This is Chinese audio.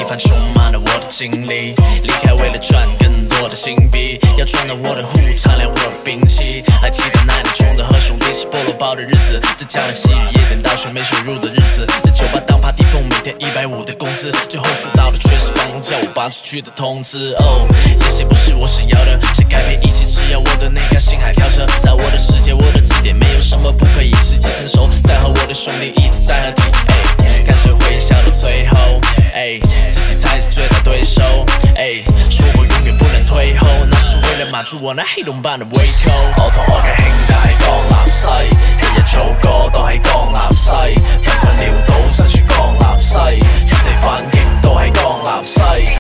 番充满了我的精力，离开为了赚更多的新币，要赚到我的户，敞亮我的兵器。还记得那年穷的和兄弟吃菠萝包的日子，在江南细雨夜店倒水没收入的日子，在酒吧当趴地碰，每天150的工资，最后数到的却是房东叫我搬出去的通知。哦，这些不是我想要的，想改变一切，只要我的那辆星海跳车。在我的世界，我的字典没有什么不可以，时机成熟，再和我的兄弟一直在合体。看谁会笑到最后，自己才是最大对手。说我永远不能退后，那是为了满足我那黑洞般的胃口。我同我嘅兄弟係江南西，日日做歌都喺江南西，貧困潦倒身處江南西，全地反擊都喺江南西。